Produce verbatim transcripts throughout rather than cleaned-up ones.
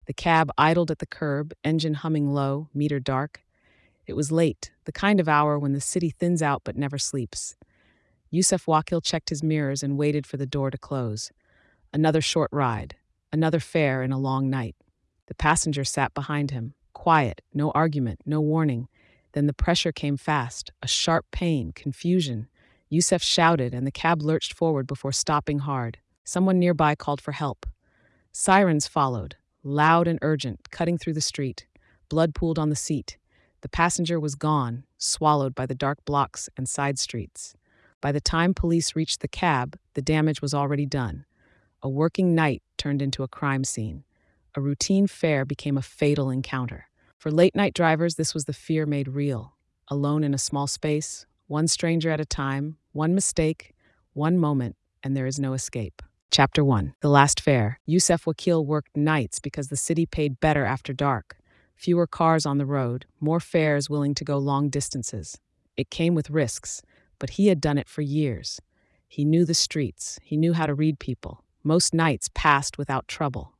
The cab idled at the curb, engine humming low, meter dark. It was late, the kind of hour when the city thins out but never sleeps. Yusef Wakil checked his mirrors and waited for the door to close. Another short ride, another fare in a long night. The passenger sat behind him, quiet, no argument, no warning. Then the pressure came fast, a sharp pain, confusion. Yusef shouted, and the cab lurched forward before stopping hard. Someone nearby called for help. Sirens followed, loud and urgent, cutting through the street. Blood pooled on the seat. The passenger was gone, swallowed by the dark blocks and side streets. By the time police reached the cab, the damage was already done. A working night turned into a crime scene. A routine fare became a fatal encounter. For late-night drivers, this was the fear made real. Alone in a small space, one stranger at a time, one mistake, one moment, and there is no escape. Chapter one. The Last Fare. Yusef Wakil worked nights because the city paid better after dark. Fewer cars on the road, more fares willing to go long distances. It came with risks, but he had done it for years. He knew the streets. He knew how to read people. Most nights passed without trouble.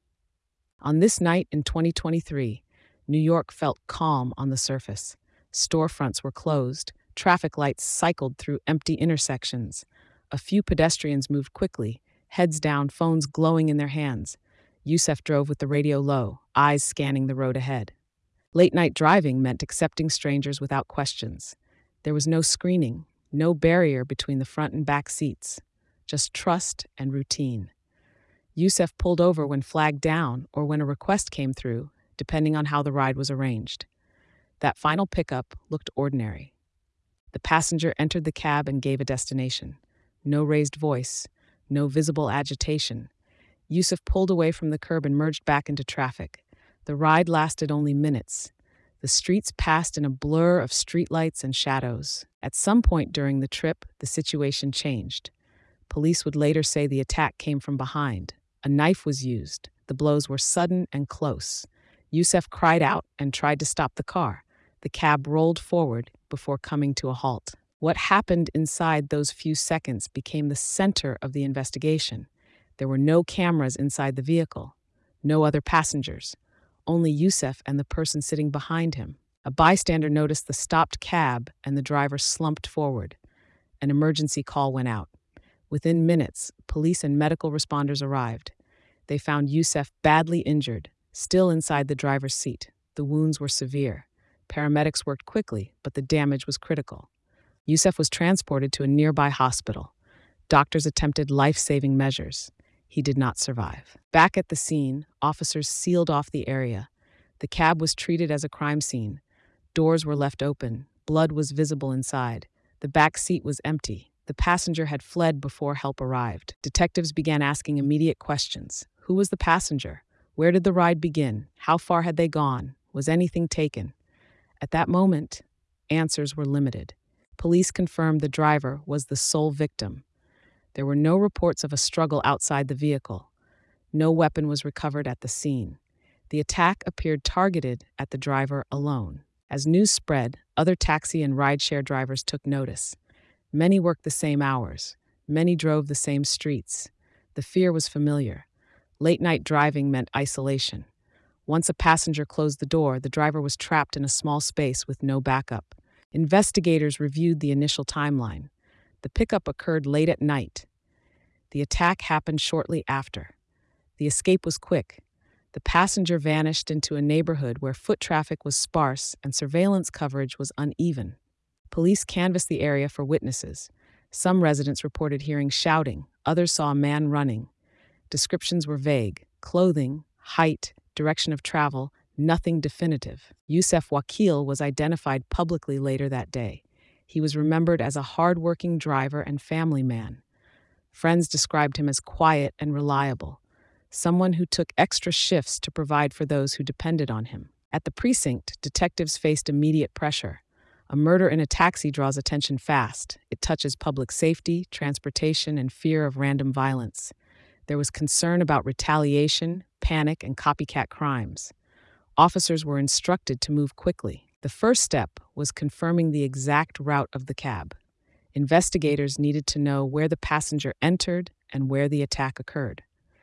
On this night in twenty twenty-three, New York felt calm on the surface. Storefronts were closed. Traffic lights cycled through empty intersections. A few pedestrians moved quickly, heads down, phones glowing in their hands. Yusef drove with the radio low, eyes scanning the road ahead. Late-night driving meant accepting strangers without questions. There was no screening, no barrier between the front and back seats, just trust and routine. Yusef pulled over when flagged down or when a request came through, depending on how the ride was arranged. That final pickup looked ordinary. The passenger entered the cab and gave a destination. No raised voice, no visible agitation. Yusef pulled away from the curb and merged back into traffic. The ride lasted only minutes. The streets passed in a blur of streetlights and shadows. At some point during the trip, the situation changed. Police would later say the attack came from behind. A knife was used. The blows were sudden and close. Yusef cried out and tried to stop the car. The cab rolled forward before coming to a halt. What happened inside those few seconds became the center of the investigation. There were no cameras inside the vehicle, no other passengers, only Yusef and the person sitting behind him. A bystander noticed the stopped cab and the driver slumped forward. An emergency call went out. Within minutes, police and medical responders arrived. They found Yusef badly injured, still inside the driver's seat. The wounds were severe. Paramedics worked quickly, but the damage was critical. Yusef was transported to a nearby hospital. Doctors attempted life-saving measures. He did not survive. Back at the scene, officers sealed off the area. The cab was treated as a crime scene. Doors were left open. Blood was visible inside. The back seat was empty. The passenger had fled before help arrived. Detectives began asking immediate questions. Who was the passenger? Where did the ride begin? How far had they gone? Was anything taken? At that moment, answers were limited. Police confirmed the driver was the sole victim. There were no reports of a struggle outside the vehicle. No weapon was recovered at the scene. The attack appeared targeted at the driver alone. As news spread, other taxi and rideshare drivers took notice. Many worked the same hours. Many drove the same streets. The fear was familiar. Late-night driving meant isolation. Once a passenger closed the door, the driver was trapped in a small space with no backup. Investigators reviewed the initial timeline. The pickup occurred late at night. The attack happened shortly after. The escape was quick. The passenger vanished into a neighborhood where foot traffic was sparse and surveillance coverage was uneven. Police canvassed the area for witnesses. Some residents reported hearing shouting. Others saw a man running. Descriptions were vague. Clothing, height, direction of travel, nothing definitive. Yusef Wakil was identified publicly later that day. He was remembered as a hard-working driver and family man. Friends described him as quiet and reliable, someone who took extra shifts to provide for those who depended on him. At the precinct, detectives faced immediate pressure. A murder in a taxi draws attention fast. It touches public safety, transportation, and fear of random violence. There was concern about retaliation, panic, and copycat crimes. Officers were instructed to move quickly. The first step was confirming the exact route of the cab. Investigators needed to know where the passenger entered and where the attack occurred.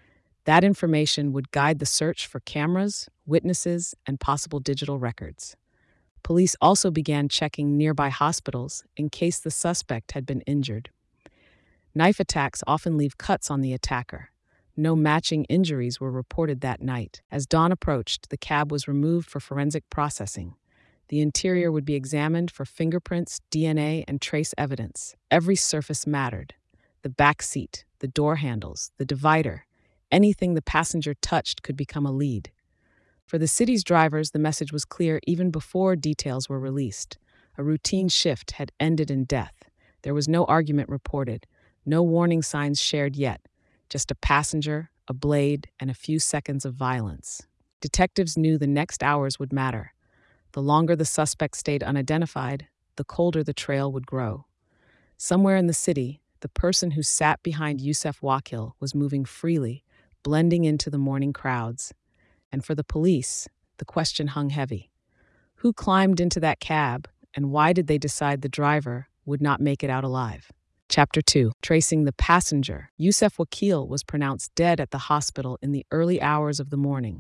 That information would guide the search for cameras, witnesses, and possible digital records. Police also began checking nearby hospitals in case the suspect had been injured. Knife attacks often leave cuts on the attacker. No matching injuries were reported that night. As dawn approached, the cab was removed for forensic processing. The interior would be examined for fingerprints, D N A, and trace evidence. Every surface mattered. The back seat, the door handles, the divider. Anything the passenger touched could become a lead. For the city's drivers, the message was clear even before details were released. A routine shift had ended in death. There was no argument reported, no warning signs shared yet, just a passenger, a blade, and a few seconds of violence. Detectives knew the next hours would matter. The longer the suspect stayed unidentified, the colder the trail would grow. Somewhere in the city, the person who sat behind Yusef Wakil was moving freely, blending into the morning crowds. And for the police, the question hung heavy. Who climbed into that cab, and why did they decide the driver would not make it out alive? Chapter two. Tracing the passenger. Yusef Wakil was pronounced dead at the hospital in the early hours of the morning.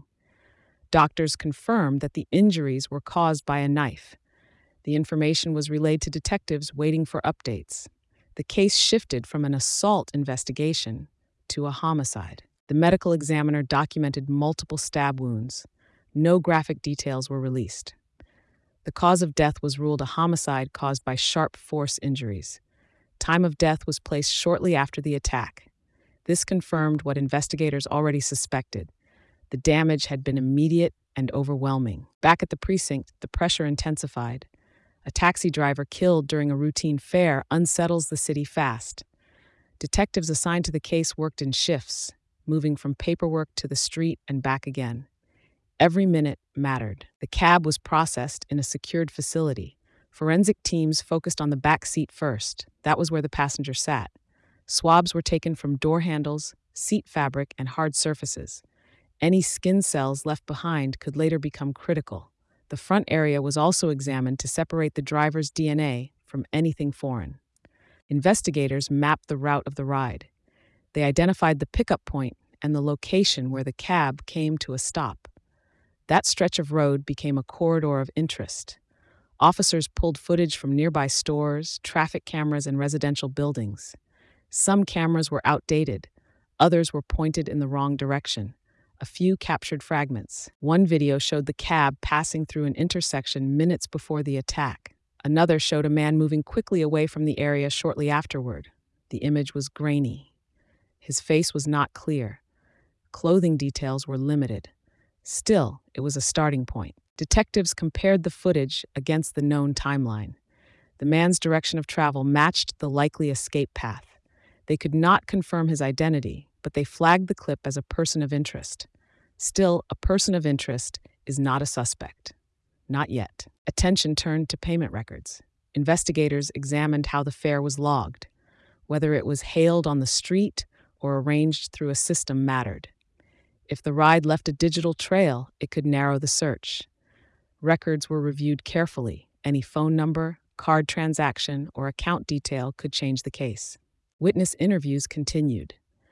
Doctors confirmed that the injuries were caused by a knife. The information was relayed to detectives waiting for updates. The case shifted from an assault investigation to a homicide. The medical examiner documented multiple stab wounds. No graphic details were released. The cause of death was ruled a homicide caused by sharp force injuries. Time of death was placed shortly after the attack. This confirmed what investigators already suspected. The damage had been immediate and overwhelming. Back at the precinct, the pressure intensified. A taxi driver killed during a routine fare unsettles the city fast. Detectives assigned to the case worked in shifts, moving from paperwork to the street and back again. Every minute mattered. The cab was processed in a secured facility. Forensic teams focused on the back seat first. That was where the passenger sat. Swabs were taken from door handles, seat fabric, and hard surfaces. Any skin cells left behind could later become critical. The front area was also examined to separate the driver's D N A from anything foreign. Investigators mapped the route of the ride. They identified the pickup point and the location where the cab came to a stop. That stretch of road became a corridor of interest. Officers pulled footage from nearby stores, traffic cameras, and residential buildings. Some cameras were outdated. Others were pointed in the wrong direction. A few captured fragments. One video showed the cab passing through an intersection minutes before the attack. Another showed a man moving quickly away from the area shortly afterward. The image was grainy. His face was not clear. Clothing details were limited. Still, it was a starting point. Detectives compared the footage against the known timeline. The man's direction of travel matched the likely escape path. They could not confirm his identity, but they flagged the clip as a person of interest. Still, a person of interest is not a suspect. Not yet. Attention turned to payment records. Investigators examined how the fare was logged. Whether it was hailed on the street or arranged through a system mattered. If the ride left a digital trail, it could narrow the search. Records were reviewed carefully. Any phone number, card transaction, or account detail could change the case. Witness interviews continued.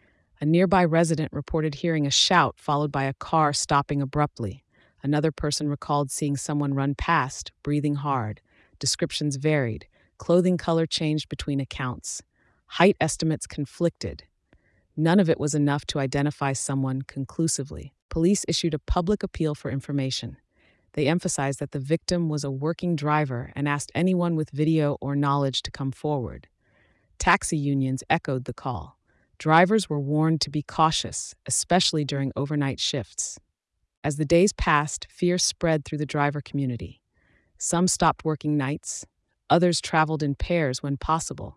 A nearby resident reported hearing a shout followed by a car stopping abruptly. Another person recalled seeing someone run past, breathing hard. Descriptions varied. Clothing color changed between accounts. Height estimates conflicted. None of it was enough to identify someone conclusively. Police issued a public appeal for information. They emphasized that the victim was a working driver and asked anyone with video or knowledge to come forward. Taxi unions echoed the call. Drivers were warned to be cautious, especially during overnight shifts. As the days passed, fear spread through the driver community. Some stopped working nights. Others traveled in pairs when possible.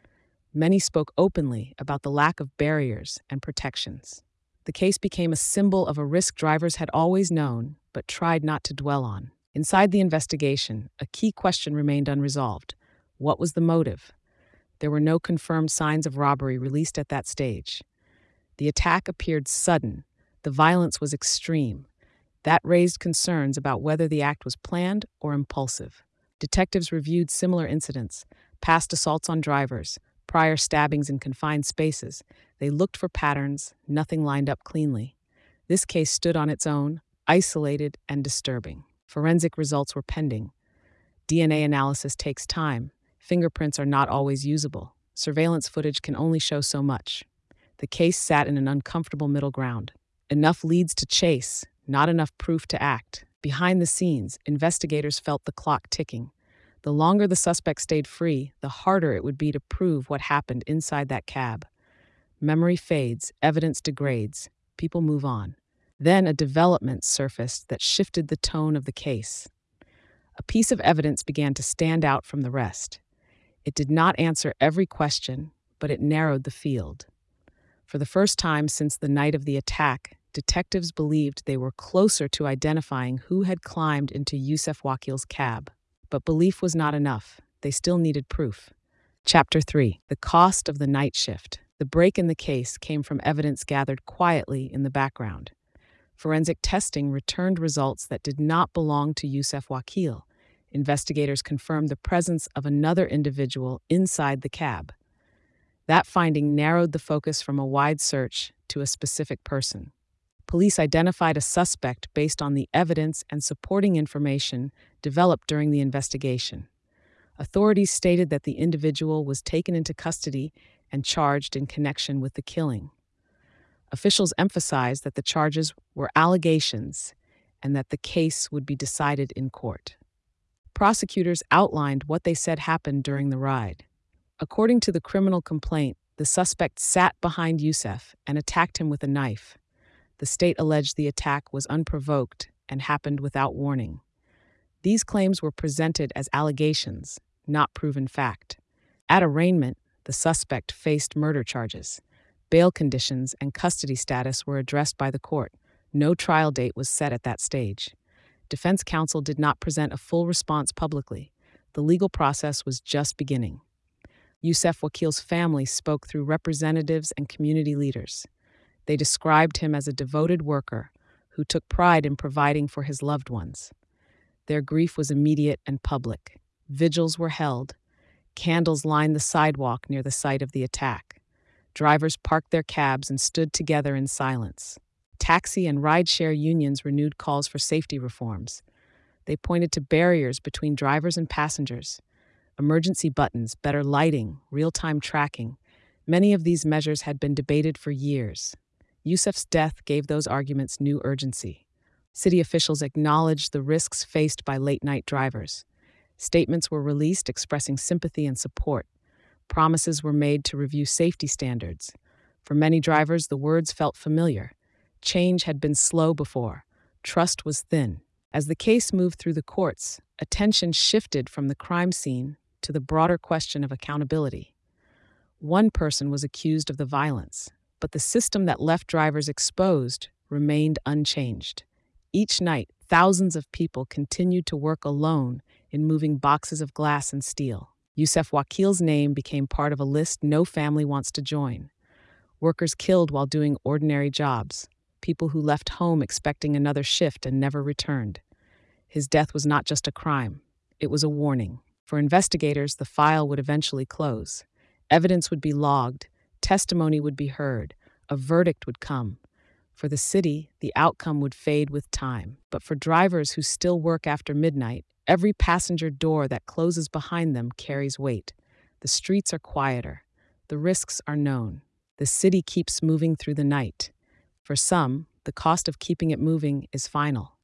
Many spoke openly about the lack of barriers and protections. The case became a symbol of a risk drivers had always known, but tried not to dwell on. Inside the investigation, a key question remained unresolved. What was the motive? There were no confirmed signs of robbery released at that stage. The attack appeared sudden. The violence was extreme. That raised concerns about whether the act was planned or impulsive. Detectives reviewed similar incidents, past assaults on drivers, prior stabbings in confined spaces. They looked for patterns. Nothing lined up cleanly. This case stood on its own, isolated and disturbing. Forensic results were pending. D N A analysis takes time. Fingerprints are not always usable. Surveillance footage can only show so much. The case sat in an uncomfortable middle ground. Enough leads to chase, not enough proof to act. Behind the scenes, investigators felt the clock ticking. The longer the suspect stayed free, the harder it would be to prove what happened inside that cab. Memory fades, evidence degrades, people move on. Then a development surfaced that shifted the tone of the case. A piece of evidence began to stand out from the rest. It did not answer every question, but it narrowed the field. For the first time since the night of the attack, detectives believed they were closer to identifying who had climbed into Yusef Wakil's cab. But belief was not enough. They still needed proof. Chapter three. The cost of the night shift. The break in the case came from evidence gathered quietly in the background. Forensic testing returned results that did not belong to Yusef Wakil. Investigators confirmed the presence of another individual inside the cab. That finding narrowed the focus from a wide search to a specific person. Police identified a suspect based on the evidence and supporting information developed during the investigation. Authorities stated that the individual was taken into custody and charged in connection with the killing. Officials emphasized that the charges were allegations and that the case would be decided in court. Prosecutors outlined what they said happened during the ride. According to the criminal complaint, the suspect sat behind Yusef and attacked him with a knife. The state alleged the attack was unprovoked and happened without warning. These claims were presented as allegations, not proven fact. At arraignment, the suspect faced murder charges. Bail conditions and custody status were addressed by the court. No trial date was set at that stage. Defense counsel did not present a full response publicly. The legal process was just beginning. Yusef Wakil's family spoke through representatives and community leaders. They described him as a devoted worker who took pride in providing for his loved ones. Their grief was immediate and public. Vigils were held. Candles lined the sidewalk near the site of the attack. Drivers parked their cabs and stood together in silence. Taxi and rideshare unions renewed calls for safety reforms. They pointed to barriers between drivers and passengers, emergency buttons, better lighting, real-time tracking. Many of these measures had been debated for years. Yusef's death gave those arguments new urgency. City officials acknowledged the risks faced by late-night drivers. Statements were released expressing sympathy and support. Promises were made to review safety standards. For many drivers, the words felt familiar. Change had been slow before. Trust was thin. As the case moved through the courts, attention shifted from the crime scene to the broader question of accountability. One person was accused of the violence, but the system that left drivers exposed remained unchanged. Each night, thousands of people continued to work alone in moving boxes of glass and steel. Yusef Wakil's name became part of a list no family wants to join. Workers killed while doing ordinary jobs. People who left home expecting another shift and never returned. His death was not just a crime. It was a warning. For investigators, the file would eventually close. Evidence would be logged. Testimony would be heard. A verdict would come. For the city, the outcome would fade with time. But for drivers who still work after midnight, every passenger door that closes behind them carries weight. The streets are quieter. The risks are known. The city keeps moving through the night. For some, the cost of keeping it moving is final.